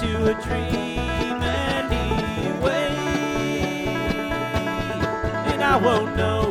into a dream anyway. And I won't know